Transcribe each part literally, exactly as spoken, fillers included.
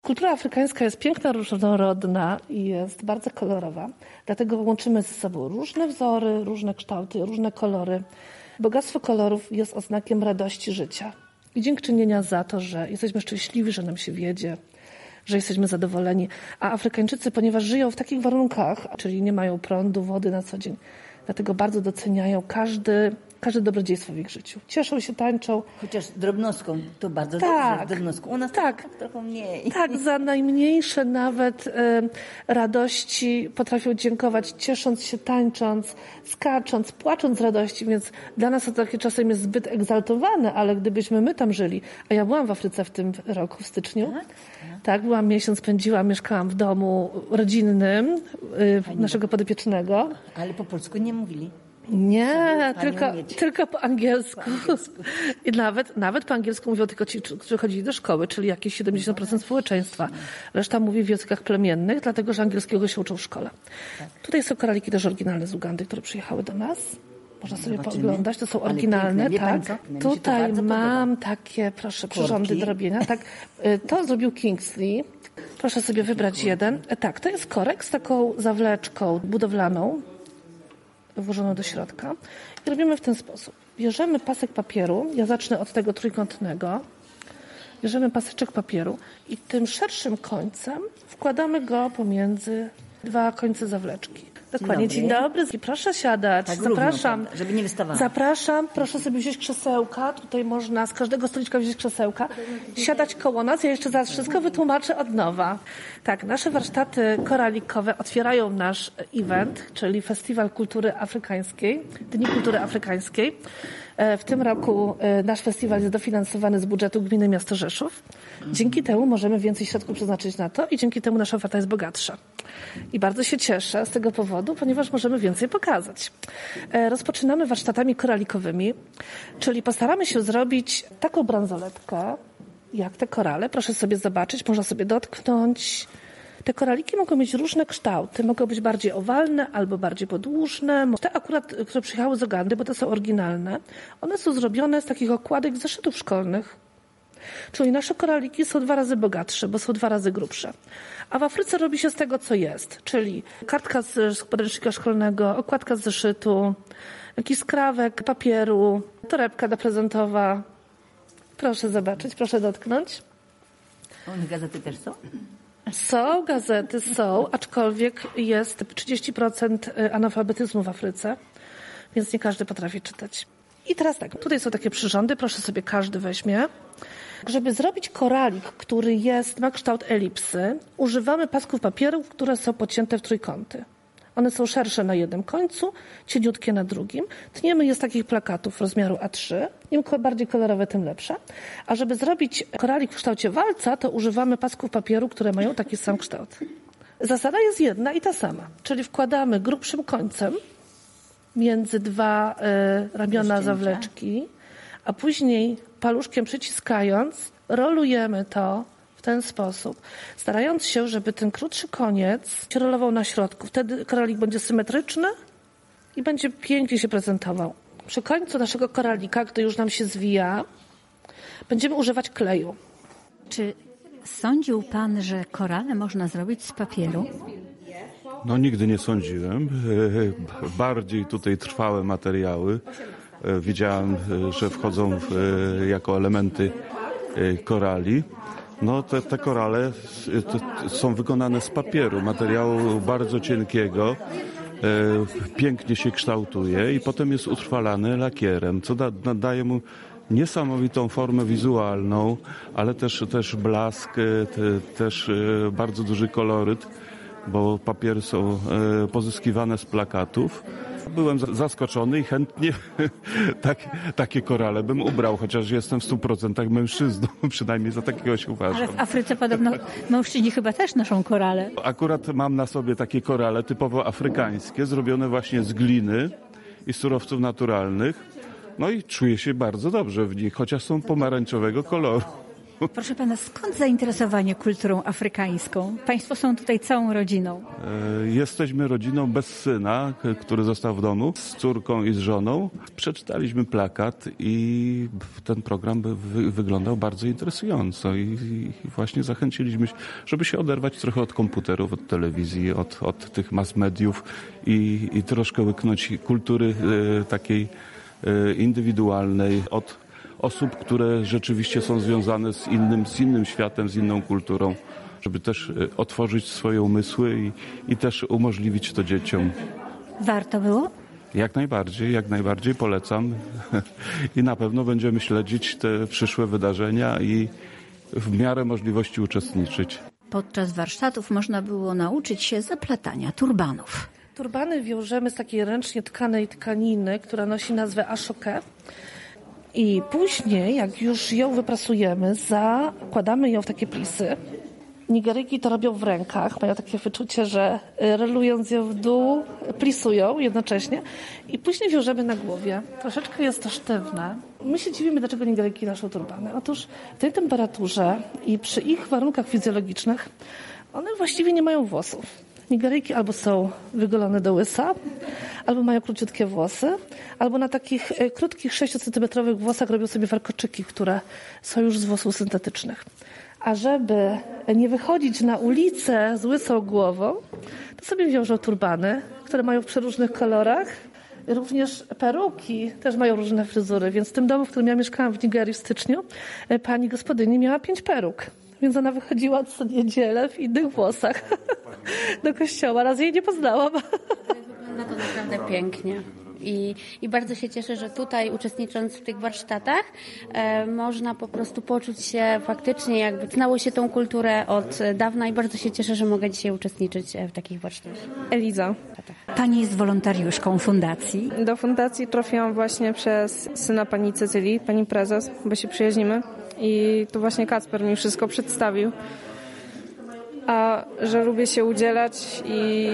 Kultura afrykańska jest piękna, różnorodna i jest bardzo kolorowa. Dlatego łączymy ze sobą różne wzory, różne kształty, różne kolory. Bogactwo kolorów jest oznakiem radości życia i dziękczynienia za to, że jesteśmy szczęśliwi, że nam się wiedzie, że jesteśmy zadowoleni. A Afrykańczycy, ponieważ żyją w takich warunkach, czyli nie mają prądu, wody na co dzień, dlatego bardzo doceniają każdy, każde dobrodziejstwo w ich życiu. Cieszą się, tańczą. Chociaż drobnostką, to bardzo tak, dobrze, drobnostką. U nas tak, tak trochę mniej. Tak, za najmniejsze nawet y, radości potrafią dziękować, ciesząc się, tańcząc, skacząc, płacząc z radości, więc dla nas to takie czasem jest zbyt egzaltowane, ale gdybyśmy my tam żyli, a ja byłam w Afryce w tym roku, w styczniu, tak, tak byłam miesiąc, spędziłam, mieszkałam w domu rodzinnym y, naszego podopiecznego. Ale po polsku nie mówili? Nie, tylko, tylko po angielsku. po angielsku. I nawet, nawet po angielsku mówią tylko ci, którzy chodzili do szkoły, czyli jakieś siedemdziesiąt procent społeczeństwa. Reszta mówi w językach plemiennych, dlatego że angielskiego się uczą w szkole. Tak. Tutaj są koraliki też oryginalne z Ugandy, które przyjechały do nas. Można sobie Zobaczymy. pooglądać, to są oryginalne. Tak. Tutaj mam podoba. takie, proszę, przyrządy do robienia. Tak. To zrobił Kingsley. Proszę sobie wybrać jeden. Tak, to jest korek z taką zawleczką budowlaną, włożoną do środka i robimy w ten sposób. Bierzemy pasek papieru, ja zacznę od tego trójkątnego, bierzemy paseczek papieru i tym szerszym końcem wkładamy go pomiędzy dwa końce zawleczki. Dokładnie. Dzień dobry. Dzień dobry. Proszę siadać. Tak, zapraszam. Równo, żeby nie wystawało. Zapraszam. Proszę sobie wziąć krzesełka. Tutaj można z każdego stoliczka wziąć krzesełka. Siadać koło nas. Ja jeszcze zaraz wszystko wytłumaczę od nowa. Tak, nasze warsztaty koralikowe otwierają nasz event, czyli Festiwal Kultury Afrykańskiej, Dni Kultury Afrykańskiej. W tym roku nasz festiwal jest dofinansowany z budżetu gminy miasto Rzeszów. Dzięki temu możemy więcej środków przeznaczyć na to i dzięki temu nasza oferta jest bogatsza. I bardzo się cieszę z tego powodu, ponieważ możemy więcej pokazać. Rozpoczynamy warsztatami koralikowymi, czyli postaramy się zrobić taką bransoletkę, jak te korale. Proszę sobie zobaczyć, można sobie dotknąć. Te koraliki mogą mieć różne kształty, mogą być bardziej owalne albo bardziej podłużne. Te akurat, które przyjechały z Ugandy, bo to są oryginalne, one są zrobione z takich okładek z zeszytów szkolnych. Czyli nasze koraliki są dwa razy bogatsze, bo są dwa razy grubsze. A w Afryce robi się z tego, co jest, czyli kartka z podręcznika szkolnego, okładka z zeszytu, jakiś skrawek papieru, torebka prezentowa. Proszę zobaczyć, proszę dotknąć. One gazety też są? Są, gazety są, aczkolwiek jest trzydzieści procent analfabetyzmu w Afryce, więc nie każdy potrafi czytać. I teraz tak, tutaj są takie przyrządy, proszę sobie każdy weźmie. Żeby zrobić koralik, który jest, ma kształt elipsy, używamy pasków papieru, które są pocięte w trójkąty. One są szersze na jednym końcu, cieniutkie na drugim. Tniemy je z takich plakatów rozmiaru A trzy. Im bardziej kolorowe, tym lepsze. A żeby zrobić koralik w kształcie walca, to używamy pasków papieru, które mają taki sam kształt. Zasada jest jedna i ta sama. Czyli wkładamy grubszym końcem między dwa y, ramiona zawleczki, a później paluszkiem przyciskając rolujemy to w ten sposób, starając się, żeby ten krótszy koniec się rolował na środku. Wtedy koralik będzie symetryczny i będzie pięknie się prezentował. Przy końcu naszego koralika, gdy już nam się zwija, będziemy używać kleju. Czy sądził pan, że korale można zrobić z papieru? No nigdy nie sądziłem. Bardziej tutaj trwałe materiały. Widziałem, że wchodzą w, jako elementy korali. No te, te korale są wykonane z papieru, materiału bardzo cienkiego, e, pięknie się kształtuje i potem jest utrwalany lakierem, co da, nadaje mu niesamowitą formę wizualną, ale też, też blask, te, też e, bardzo duży koloryt, bo papiery są e, pozyskiwane z plakatów. Byłem zaskoczony i chętnie tak, takie korale bym ubrał, chociaż jestem w stu procentach mężczyzną, przynajmniej za takiego się uważam. Ale w Afryce podobno mężczyźni chyba też noszą korale. Akurat mam na sobie takie korale typowo afrykańskie, zrobione właśnie z gliny i surowców naturalnych. No i czuję się bardzo dobrze w nich, chociaż są pomarańczowego koloru. Proszę pana, skąd zainteresowanie kulturą afrykańską? Państwo są tutaj całą rodziną. E, Jesteśmy rodziną bez syna, k- który został w domu, z córką i z żoną. Przeczytaliśmy plakat i ten program by wy- wyglądał bardzo interesująco i, i właśnie zachęciliśmy się, żeby się oderwać trochę od komputerów, od telewizji, od, od tych mass mediów i, i troszkę łyknąć kultury e, takiej e, indywidualnej, od osób, które rzeczywiście są związane z innym, z innym światem, z inną kulturą, żeby też e, otworzyć swoje umysły i, i też umożliwić to dzieciom. Warto było? Jak najbardziej, jak najbardziej polecam i na pewno będziemy śledzić te przyszłe wydarzenia i w miarę możliwości uczestniczyć. Podczas warsztatów można było nauczyć się zaplatania turbanów. Turbany wiążemy z takiej ręcznie tkanej tkaniny, która nosi nazwę ashoke. I później, jak już ją wyprasujemy, zakładamy ją w takie plisy. Nigeryjki to robią w rękach, mają takie wyczucie, że relując ją w dół, plisują jednocześnie i później wiążemy na głowie. Troszeczkę jest to sztywne. My się dziwimy, dlaczego Nigeryjki noszą turbany. Otóż w tej temperaturze i przy ich warunkach fizjologicznych one właściwie nie mają włosów. Nigeryjki albo są wygolone do łysa, albo mają króciutkie włosy, albo na takich e, krótkich sześciocentymetrowych włosach robią sobie warkoczyki, które są już z włosów syntetycznych. A żeby nie wychodzić na ulicę z łysą głową, to sobie wiążą turbany, które mają w przeróżnych kolorach. Również peruki też mają różne fryzury, więc w tym domu, w którym ja mieszkałam w Nigerii w styczniu, e, pani gospodyni miała pięć peruk. Więc ona wychodziła co niedzielę w innych włosach do kościoła. Raz jej nie poznałam. Wygląda to naprawdę pięknie. I, I bardzo się cieszę, że tutaj uczestnicząc w tych warsztatach e, można po prostu poczuć się faktycznie, jakby znało się tą kulturę od dawna i bardzo się cieszę, że mogę dzisiaj uczestniczyć w takich warsztatach. Eliza. Pani jest wolontariuszką fundacji. Do fundacji trafiłam właśnie przez syna pani Cecylii, pani prezes, bo się przyjaźnimy. I to właśnie Kacper mi wszystko przedstawił. A że lubię się udzielać i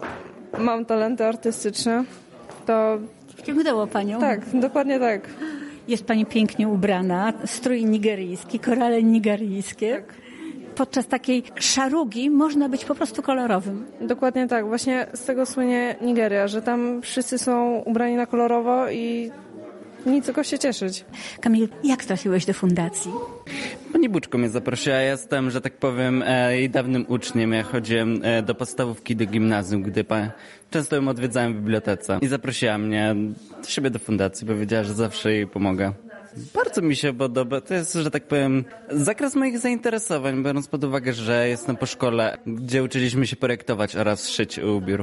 mam talenty artystyczne, to Wciągnęło panią. tak, dokładnie tak. Jest pani pięknie ubrana, strój nigeryjski, korale nigeryjskie. Tak. Podczas takiej szarugi można być po prostu kolorowym. Dokładnie tak. Właśnie z tego słynie Nigeria, że tam wszyscy są ubrani na kolorowo i nic tylko się cieszyć. Kamil, jak trafiłeś do fundacji? Pani Buczko mnie zaprosiła. Ja jestem, że tak powiem, e, jej dawnym uczniem. Ja chodziłem e, do podstawówki, do gimnazjum, gdy pa... często ją odwiedzałem w bibliotece. I zaprosiła mnie do siebie do fundacji, powiedziała, że zawsze jej pomogę. Bardzo mi się podoba. To jest, że tak powiem, zakres moich zainteresowań, biorąc pod uwagę, że jestem po szkole, gdzie uczyliśmy się projektować oraz szyć ubiór.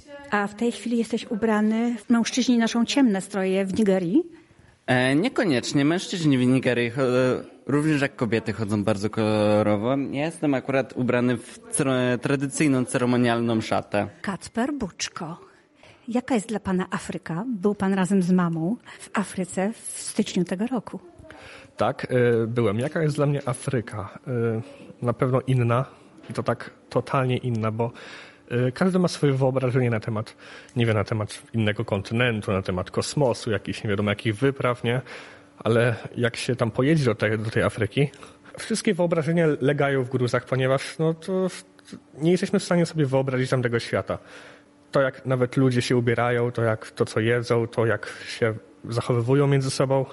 A w tej chwili jesteś ubrany, mężczyźni noszą ciemne stroje w Nigerii. E, niekoniecznie. Mężczyźni w Nigerii, cho- również jak kobiety, chodzą bardzo kolorowo. Ja jestem akurat ubrany w cer- tradycyjną, ceremonialną szatę. Kacper Buczko. Jaka jest dla pana Afryka? Był pan razem z mamą w Afryce w styczniu tego roku. Tak, y, byłem. Jaka jest dla mnie Afryka? Y, Na pewno inna i to tak totalnie inna, bo y, każdy ma swoje wyobrażenie na temat, nie wiem, na temat innego kontynentu, na temat kosmosu, jakichś nie wiadomo jakich wypraw, nie? Ale jak się tam pojedzie do tej, do tej Afryki, wszystkie wyobrażenia legają w gruzach, ponieważ no to nie jesteśmy w stanie sobie wyobrazić tamtego świata. To, jak nawet ludzie się ubierają, to jak to, co jedzą, to jak się zachowywują między sobą,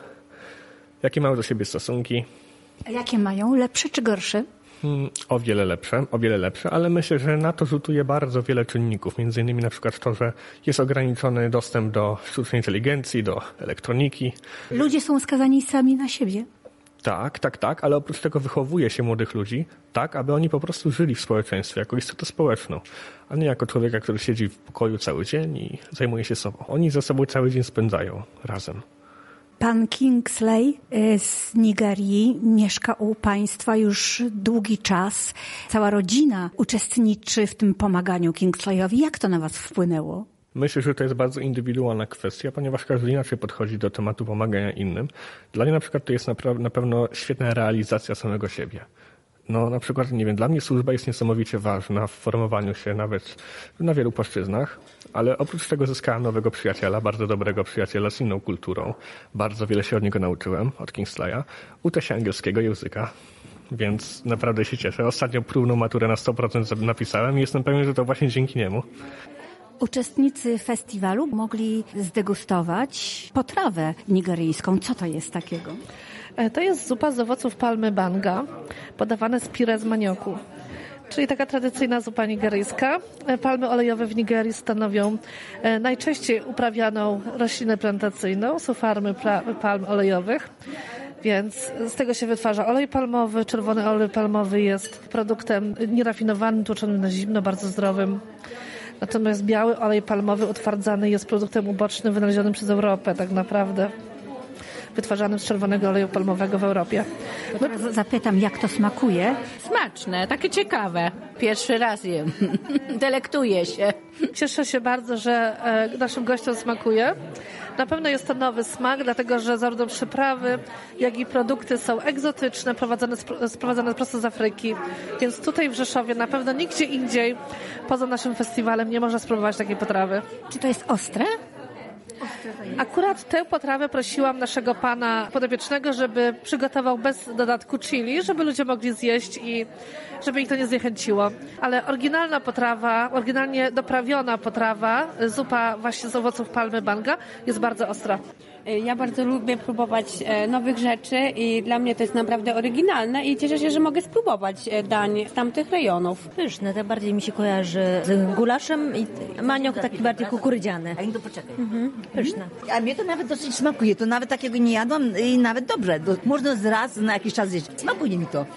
jakie mają do siebie stosunki. A jakie mają? Lepsze czy gorsze? Hmm, o wiele lepsze, o wiele lepsze, ale myślę, że na to rzutuje bardzo wiele czynników. Między innymi na przykład to, że jest ograniczony dostęp do sztucznej inteligencji, do elektroniki. Ludzie są skazani sami na siebie. Tak, tak, tak, ale oprócz tego wychowuje się młodych ludzi tak, aby oni po prostu żyli w społeczeństwie jako istotę społeczną, a nie jako człowieka, który siedzi w pokoju cały dzień i zajmuje się sobą. Oni ze sobą cały dzień spędzają razem. Pan Kingsley z Nigerii mieszka u państwa już długi czas. Cała rodzina uczestniczy w tym pomaganiu Kingsleyowi. Jak to na was wpłynęło? Myślę, że to jest bardzo indywidualna kwestia, ponieważ każdy inaczej podchodzi do tematu pomagania innym. Dla mnie na przykład to jest napra- na pewno świetna realizacja samego siebie. No na przykład, nie wiem, dla mnie służba jest niesamowicie ważna w formowaniu się nawet na wielu płaszczyznach, ale oprócz tego zyskałem nowego przyjaciela, bardzo dobrego przyjaciela z inną kulturą. Bardzo wiele się od niego nauczyłem, od Kingsleya. Uczę się angielskiego języka. więc naprawdę się cieszę. Ostatnio próbną maturę na sto procent napisałem i jestem pewien, że to właśnie dzięki niemu. Uczestnicy festiwalu mogli zdegustować potrawę nigeryjską. Co to jest takiego? To jest zupa z owoców palmy banga, podawane z pire z manioku. Czyli taka tradycyjna zupa nigeryjska. Palmy olejowe w Nigerii stanowią najczęściej uprawianą roślinę plantacyjną. Są farmy palm olejowych, więc z tego się wytwarza olej palmowy. Czerwony olej palmowy jest produktem nierafinowanym, tłoczonym na zimno, bardzo zdrowym. Natomiast biały olej palmowy utwardzany jest produktem ubocznym wynalezionym przez Europę tak naprawdę. Wytwarzanym z czerwonego oleju palmowego w Europie. No, teraz zapytam, jak to smakuje? Smaczne, takie ciekawe. Pierwszy raz jem. Delektuję się. Cieszę się bardzo, że naszym gościom smakuje. Na pewno jest to nowy smak, dlatego że zarówno przyprawy, jak i produkty są egzotyczne, prowadzone, sprowadzane prosto z Afryki. Więc tutaj w Rzeszowie na pewno nigdzie indziej poza naszym festiwalem nie można spróbować takiej potrawy. Czy to jest ostre? Akurat tę potrawę prosiłam naszego pana podopiecznego, żeby przygotował bez dodatku chili, żeby ludzie mogli zjeść i żeby ich to nie zniechęciło. Ale oryginalna potrawa, oryginalnie doprawiona potrawa, zupa właśnie z owoców palmy banga jest bardzo ostra. Ja bardzo lubię próbować nowych rzeczy i dla mnie to jest naprawdę oryginalne i cieszę się, że mogę spróbować dań z tamtych rejonów. Pyszne, to bardziej mi się kojarzy z gulaszem i maniok taki bardziej kukurydziany. A to poczekaj. Mhm. Pyszne. A mnie to nawet dosyć smakuje. To nawet takiego nie jadłam i nawet dobrze. To można raz na jakiś czas zjeść. Smakuje mi to.